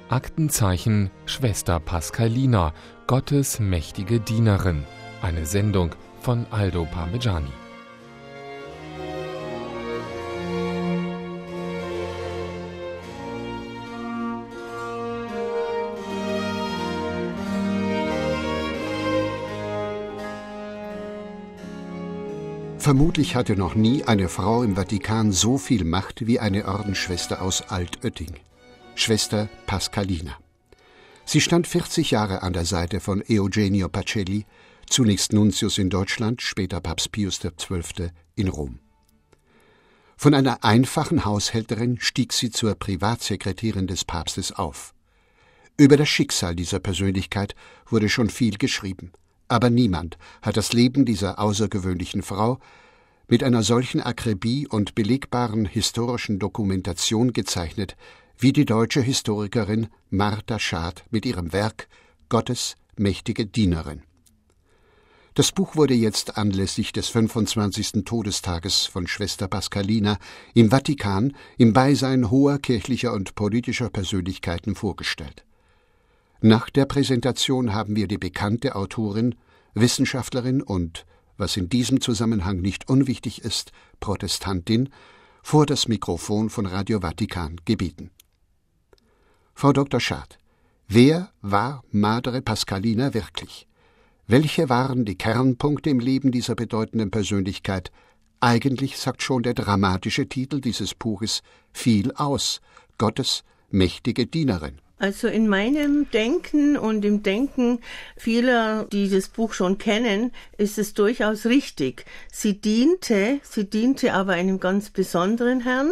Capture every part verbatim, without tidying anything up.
Aktenzeichen Schwester Pascalina, Gottes mächtige Dienerin. Eine Sendung von Aldo Parmigiani. Vermutlich hatte noch nie eine Frau im Vatikan so viel Macht wie eine Ordensschwester aus Altötting, Schwester Pascalina. Sie stand vierzig Jahre an der Seite von Eugenio Pacelli, zunächst Nuntius in Deutschland, später Papst Pius der Zwölfte in Rom. Von einer einfachen Haushälterin stieg sie zur Privatsekretärin des Papstes auf. Über das Schicksal dieser Persönlichkeit wurde schon viel geschrieben. Aber niemand hat das Leben dieser außergewöhnlichen Frau mit einer solchen Akribie und belegbaren historischen Dokumentation gezeichnet, wie die deutsche Historikerin Martha Schad mit ihrem Werk »Gottes mächtige Dienerin«. Das Buch wurde jetzt anlässlich des fünfundzwanzigsten Todestages von Schwester Pascalina im Vatikan im Beisein hoher kirchlicher und politischer Persönlichkeiten vorgestellt. Nach der Präsentation haben wir die bekannte Autorin, Wissenschaftlerin und, was in diesem Zusammenhang nicht unwichtig ist, Protestantin, vor das Mikrofon von Radio Vatikan gebeten. Frau Doktor Schad, wer war Madre Pascalina wirklich? Welche waren die Kernpunkte im Leben dieser bedeutenden Persönlichkeit? Eigentlich sagt schon der dramatische Titel dieses Buches viel aus: Gottes mächtige Dienerin. Also in meinem Denken und im Denken vieler, die das Buch schon kennen, ist es durchaus richtig. Sie diente, sie diente aber einem ganz besonderen Herrn,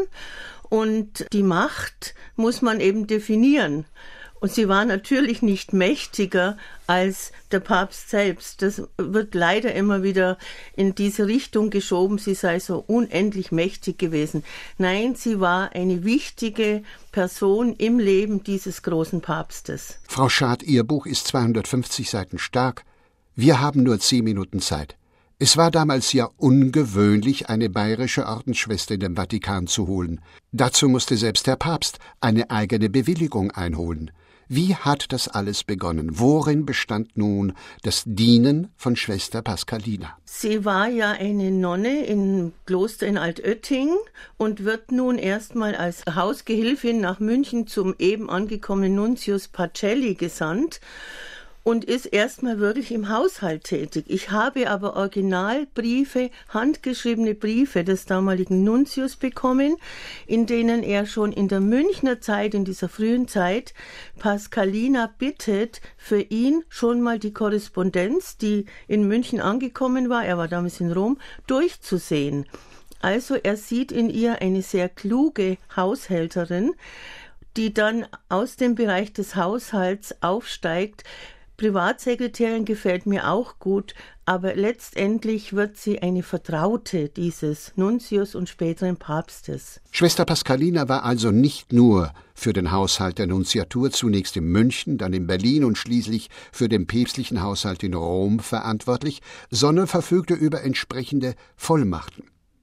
und die Macht muss man eben definieren. Und sie war natürlich nicht mächtiger als der Papst selbst. Das wird leider immer wieder in diese Richtung geschoben, sie sei so unendlich mächtig gewesen. Nein, sie war eine wichtige Person im Leben dieses großen Papstes. Frau Schad, Ihr Buch ist zweihundertfünfzig Seiten stark. Wir haben nur zehn Minuten Zeit. Es war damals ja ungewöhnlich, eine bayerische Ordensschwester in den Vatikan zu holen. Dazu musste selbst der Papst eine eigene Bewilligung einholen. Wie hat das alles begonnen? Worin bestand nun das Dienen von Schwester Pascalina? Sie war ja eine Nonne im Kloster in Altötting und wird nun erstmal als Hausgehilfin nach München zum eben angekommenen Nuntius Pacelli gesandt und ist erstmal wirklich im Haushalt tätig. Ich habe aber Originalbriefe, handgeschriebene Briefe des damaligen Nuntius bekommen, in denen er schon in der Münchner Zeit, in dieser frühen Zeit, Pascalina bittet, für ihn schon mal die Korrespondenz, die in München angekommen war, er war damals in Rom, durchzusehen. Also er sieht in ihr eine sehr kluge Haushälterin, die dann aus dem Bereich des Haushalts aufsteigt. Privatsekretärin gefällt mir auch gut, aber letztendlich wird sie eine Vertraute dieses Nuntius und späteren Papstes. Schwester Pascalina war also nicht nur für den Haushalt der Nunziatur, zunächst in München, dann in Berlin und schließlich für den päpstlichen Haushalt in Rom verantwortlich, sondern verfügte über entsprechende Vollmachten.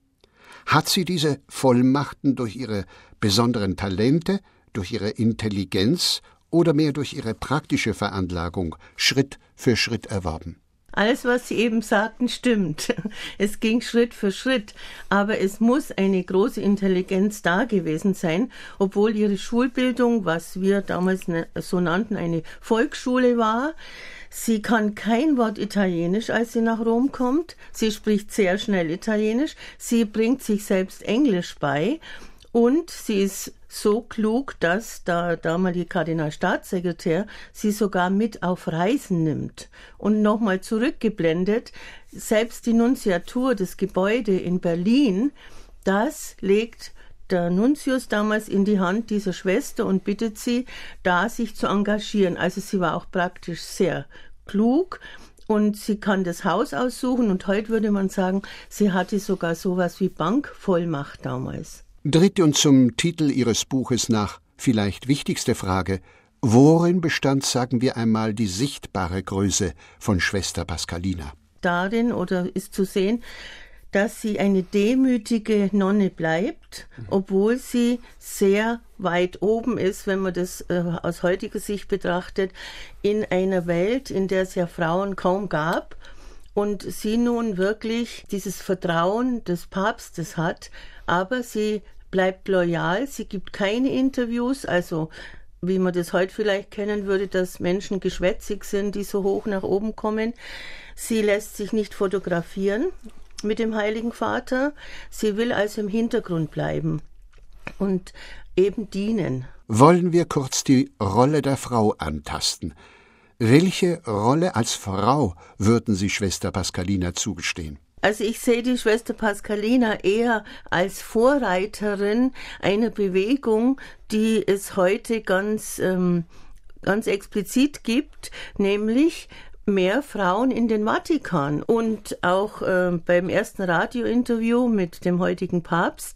Hat sie diese Vollmachten durch ihre besonderen Talente, durch ihre Intelligenz oder mehr durch ihre praktische Veranlagung Schritt für Schritt erworben? Alles, was Sie eben sagten, stimmt. Es ging Schritt für Schritt, aber es muss eine große Intelligenz da gewesen sein, obwohl ihre Schulbildung, was wir damals so nannten, eine Volksschule war. Sie kann kein Wort Italienisch, als sie nach Rom kommt. Sie spricht sehr schnell Italienisch. Sie bringt sich selbst Englisch bei. Und sie ist so klug, dass der damalige Kardinalstaatssekretär sie sogar mit auf Reisen nimmt. Und nochmal zurückgeblendet, selbst die Nunziatur, das Gebäude in Berlin, das legt der Nuntius damals in die Hand dieser Schwester und bittet sie, da sich zu engagieren. Also sie war auch praktisch sehr klug. Und sie kann das Haus aussuchen und heute würde man sagen, sie hatte sogar sowas wie Bankvollmacht damals. Dritte und zum Titel Ihres Buches nach vielleicht wichtigste Frage: Worin bestand, sagen wir einmal, die sichtbare Größe von Schwester Pascalina? Darin, oder ist zu sehen, dass sie eine demütige Nonne bleibt, obwohl sie sehr weit oben ist, wenn man das äh, aus heutiger Sicht betrachtet, in einer Welt, in der es ja Frauen kaum gab und sie nun wirklich dieses Vertrauen des Papstes hat, aber sie bleibt loyal, sie gibt keine Interviews, also wie man das heute vielleicht kennen würde, dass Menschen geschwätzig sind, die so hoch nach oben kommen. Sie lässt sich nicht fotografieren mit dem Heiligen Vater. Sie will also im Hintergrund bleiben und eben dienen. Wollen wir kurz die Rolle der Frau antasten. Welche Rolle als Frau würden Sie Schwester Paskalina zugestehen? Also ich sehe die Schwester Paskalina eher als Vorreiterin einer Bewegung, die es heute ganz, ähm, ganz explizit gibt, nämlich mehr Frauen in den Vatikan. Und auch äh, beim ersten Radiointerview mit dem heutigen Papst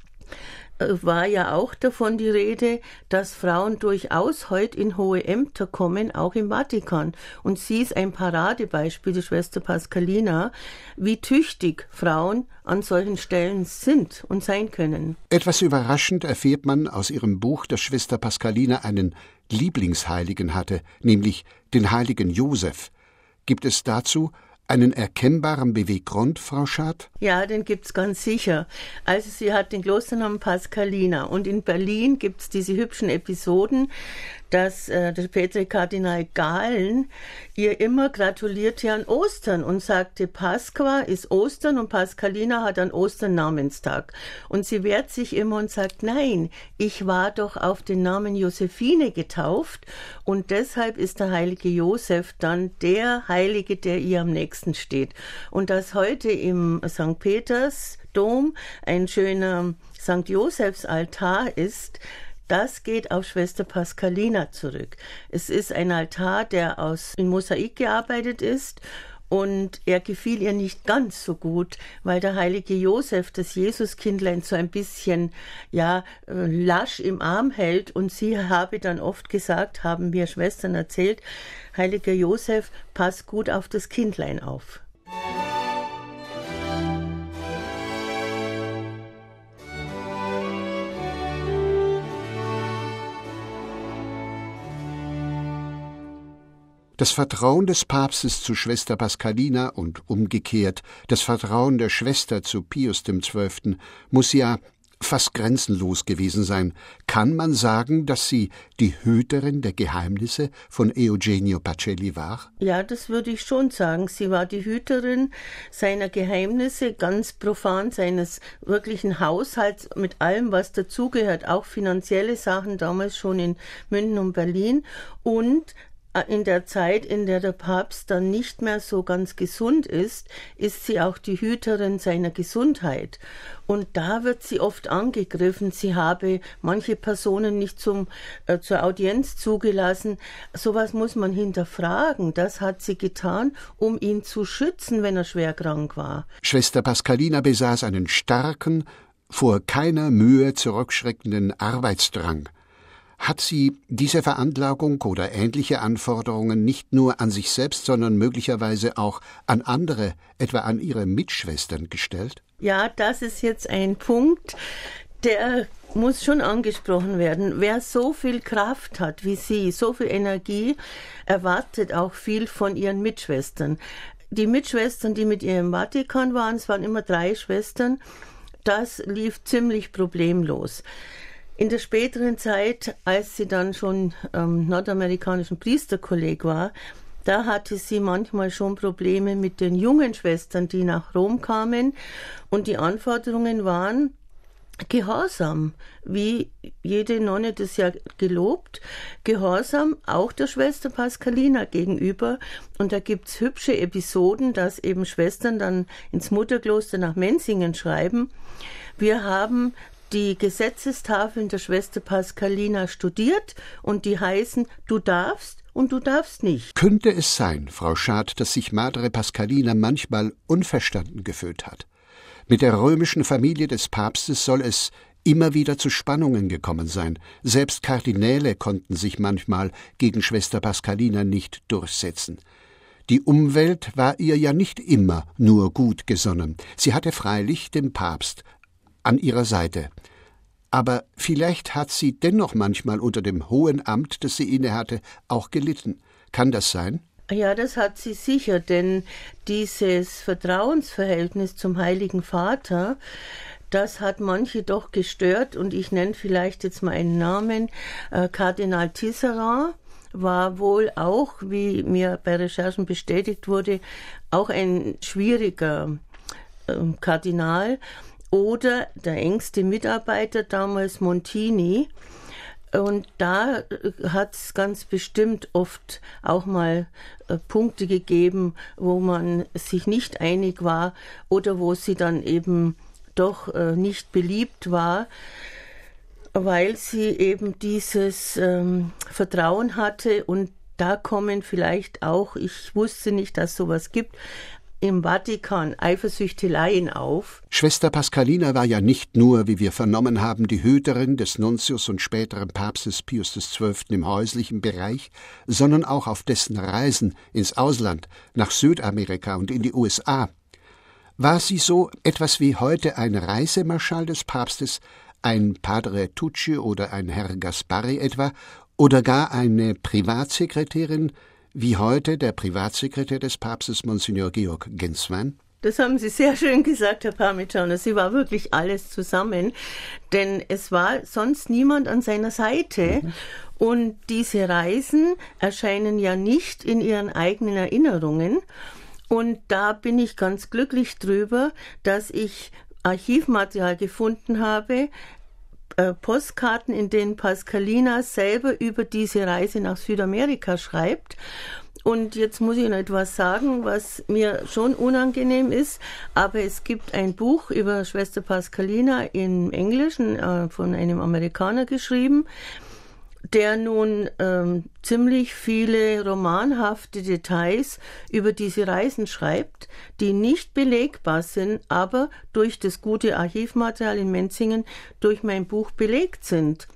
äh, war ja auch davon die Rede, dass Frauen durchaus heute in hohe Ämter kommen, auch im Vatikan. Und sie ist ein Paradebeispiel, die Schwester Paskalina, wie tüchtig Frauen an solchen Stellen sind und sein können. Etwas überraschend erfährt man aus ihrem Buch, dass Schwester Paskalina einen Lieblingsheiligen hatte, nämlich den heiligen Josef. Gibt es dazu einen erkennbaren Beweggrund, Frau Schad? Ja, den gibt's ganz sicher. Also sie hat den Klosternamen Paskalina und in Berlin gibt's diese hübschen Episoden, dass äh, der spätere Kardinal Gahlen ihr immer gratulierte an Ostern und sagte, Pasqua ist Ostern und Paskalina hat an Ostern Namenstag. Und sie wehrt sich immer und sagt, nein, ich war doch auf den Namen Josephine getauft und deshalb ist der heilige Josef dann der Heilige, der ihr am nächsten steht. Und dass heute im Sankt Petersdom ein schöner Sankt Josefs Altar ist, das geht auf Schwester Paskalina zurück. Es ist ein Altar, der aus in Mosaik gearbeitet ist und er gefiel ihr nicht ganz so gut, weil der heilige Josef das Jesuskindlein so ein bisschen ja lasch im Arm hält und sie habe dann oft gesagt, haben mir Schwestern erzählt, heiliger Josef, pass gut auf das Kindlein auf. Das Vertrauen des Papstes zu Schwester Paskalina und umgekehrt das Vertrauen der Schwester zu Pius dem Zwölften muss ja fast grenzenlos gewesen sein. Kann man sagen, dass sie die Hüterin der Geheimnisse von Eugenio Pacelli war? Ja, das würde ich schon sagen. Sie war die Hüterin seiner Geheimnisse, ganz profan seines wirklichen Haushalts mit allem, was dazugehört, auch finanzielle Sachen, damals schon in München und Berlin und in der Zeit, in der der Papst dann nicht mehr so ganz gesund ist, ist sie auch die Hüterin seiner Gesundheit. Und da wird sie oft angegriffen, sie habe manche Personen nicht zum, äh, zur Audienz zugelassen. Sowas muss man hinterfragen. Das hat sie getan, um ihn zu schützen, wenn er schwer krank war. Schwester Paskalina besaß einen starken, vor keiner Mühe zurückschreckenden Arbeitsdrang. Hat sie diese Veranlagung oder ähnliche Anforderungen nicht nur an sich selbst, sondern möglicherweise auch an andere, etwa an ihre Mitschwestern gestellt? Ja, das ist jetzt ein Punkt, der muss schon angesprochen werden. Wer so viel Kraft hat wie sie, so viel Energie, erwartet auch viel von ihren Mitschwestern. Die Mitschwestern, die mit ihr im Vatikan waren, es waren immer drei Schwestern, das lief ziemlich problemlos. In der späteren Zeit, als sie dann schon ähm, nordamerikanischen Priesterkolleg war, da hatte sie manchmal schon Probleme mit den jungen Schwestern, die nach Rom kamen. Und die Anforderungen waren Gehorsam, wie jede Nonne das ja gelobt. Gehorsam auch der Schwester Paskalina gegenüber. Und da gibt's hübsche Episoden, dass eben Schwestern dann ins Mutterkloster nach Menzingen schreiben. Wir haben die Gesetzestafeln der Schwester Paskalina studiert und die heißen, du darfst und du darfst nicht. Könnte es sein, Frau Schad, dass sich Madre Paskalina manchmal unverstanden gefühlt hat? Mit der römischen Familie des Papstes soll es immer wieder zu Spannungen gekommen sein. Selbst Kardinäle konnten sich manchmal gegen Schwester Paskalina nicht durchsetzen. Die Umwelt war ihr ja nicht immer nur gut gesonnen. Sie hatte freilich den Papst an ihrer Seite. Aber vielleicht hat sie dennoch manchmal unter dem hohen Amt, das sie innehatte, auch gelitten. Kann das sein? Ja, das hat sie sicher, denn dieses Vertrauensverhältnis zum Heiligen Vater, das hat manche doch gestört, und ich nenne vielleicht jetzt mal einen Namen. Äh, Kardinal Tisserand war wohl auch, wie mir bei Recherchen bestätigt wurde, auch ein schwieriger äh, Kardinal. Oder der engste Mitarbeiter damals, Montini. Und da hat es ganz bestimmt oft auch mal äh, Punkte gegeben, wo man sich nicht einig war oder wo sie dann eben doch äh, nicht beliebt war, weil sie eben dieses ähm, Vertrauen hatte. Und da kommen vielleicht auch, ich wusste nicht, dass sowas gibt, im Vatikan Eifersüchteleien auf. Schwester Pascalina war ja nicht nur, wie wir vernommen haben, die Hüterin des Nuntius und späteren Papstes Pius des Zwölften im häuslichen Bereich, sondern auch auf dessen Reisen ins Ausland, nach Südamerika und in die U S A. War sie so etwas wie heute ein Reisemarschall des Papstes, ein Padre Tucci oder ein Herr Gaspari etwa, oder gar eine Privatsekretärin, wie heute der Privatsekretär des Papstes, Monsignor Georg Genswein? Das haben Sie sehr schön gesagt, Herr Parmigiano. Sie war wirklich alles zusammen, denn es war sonst niemand an seiner Seite. Mhm. Und diese Reisen erscheinen ja nicht in ihren eigenen Erinnerungen. Und da bin ich ganz glücklich drüber, dass ich Archivmaterial gefunden habe, äh, Postkarten, in denen Pascalina selber über diese Reise nach Südamerika schreibt. Und jetzt muss ich noch etwas sagen, was mir schon unangenehm ist, aber es gibt ein Buch über Schwester Pascalina im Englischen, äh, von einem Amerikaner geschrieben, der nun ähm, ziemlich viele romanhafte Details über diese Reisen schreibt, die nicht belegbar sind, aber durch das gute Archivmaterial in Menzingen durch mein Buch belegt sind.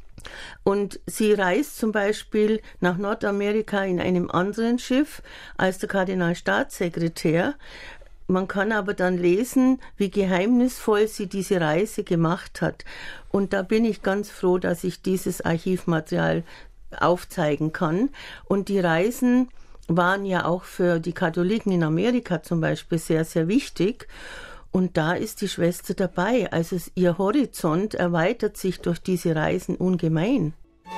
Und sie reist zum Beispiel nach Nordamerika in einem anderen Schiff als der Kardinalstaatssekretär. Man kann aber dann lesen, wie geheimnisvoll sie diese Reise gemacht hat. Und da bin ich ganz froh, dass ich dieses Archivmaterial aufzeigen kann. Und die Reisen waren ja auch für die Katholiken in Amerika zum Beispiel sehr, sehr wichtig. Und da ist die Schwester dabei. Also ihr Horizont erweitert sich durch diese Reisen ungemein.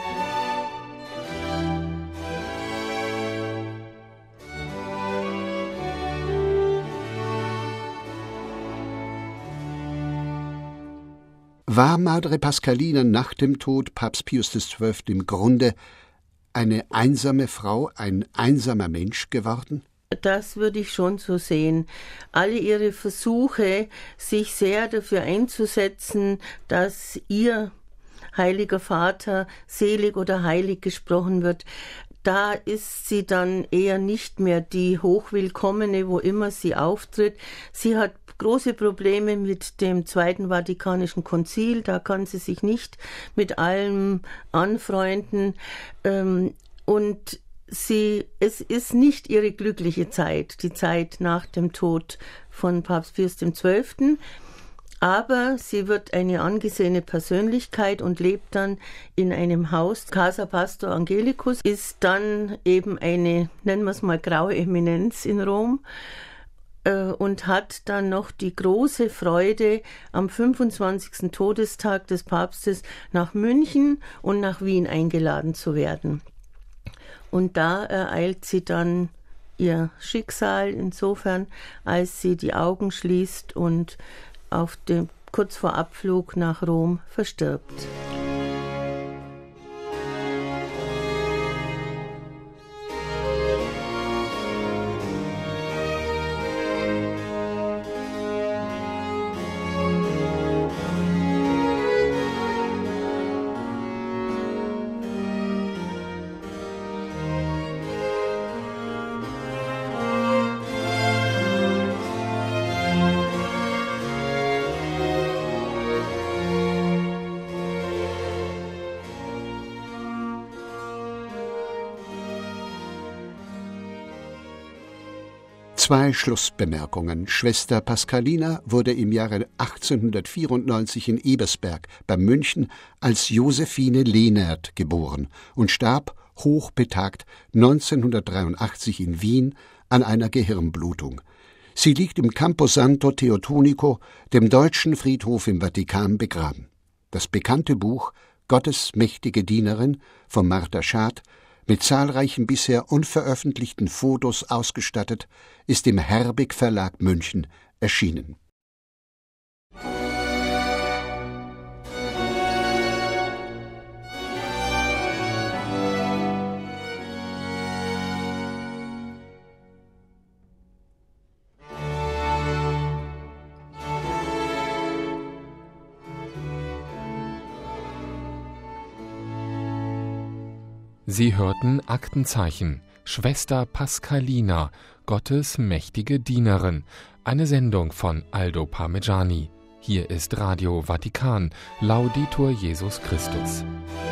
War Madre Pascalina nach dem Tod Papst Pius des Zwölften im Grunde eine einsame Frau, ein einsamer Mensch geworden? Das würde ich schon so sehen. Alle ihre Versuche, sich sehr dafür einzusetzen, dass ihr Heiliger Vater selig oder heilig gesprochen wird, da ist sie dann eher nicht mehr die Hochwillkommene, wo immer sie auftritt. Sie hat große Probleme mit dem Zweiten Vatikanischen Konzil, da kann sie sich nicht mit allem anfreunden. Und sie, es ist nicht ihre glückliche Zeit, die Zeit nach dem Tod von Papst Pius des Zwölften. Aber sie wird eine angesehene Persönlichkeit und lebt dann in einem Haus. Casa Pastor Angelicus ist dann eben eine, nennen wir es mal, graue Eminenz in Rom äh, und hat dann noch die große Freude, am fünfundzwanzigsten Todestag des Papstes nach München und nach Wien eingeladen zu werden. Und da ereilt sie dann ihr Schicksal insofern, als sie die Augen schließt und auf dem, kurz vor Abflug nach Rom verstirbt. Zwei Schlussbemerkungen. Schwester Pascalina wurde im Jahre achtzehnhundertvierundneunzig in Ebersberg bei München als Josephine Lehnert geboren und starb hochbetagt neunzehnhundertdreiundachtzig in Wien an einer Gehirnblutung. Sie liegt im Camposanto Teotonico, dem deutschen Friedhof im Vatikan, begraben. Das bekannte Buch »Gottes mächtige Dienerin« von Martha Schad, mit zahlreichen bisher unveröffentlichten Fotos ausgestattet, ist im Herbig Verlag München erschienen. Sie hörten Aktenzeichen, Schwester Pascalina, Gottes mächtige Dienerin, eine Sendung von Aldo Parmigiani. Hier ist Radio Vatikan, Laudetur Jesus Christus.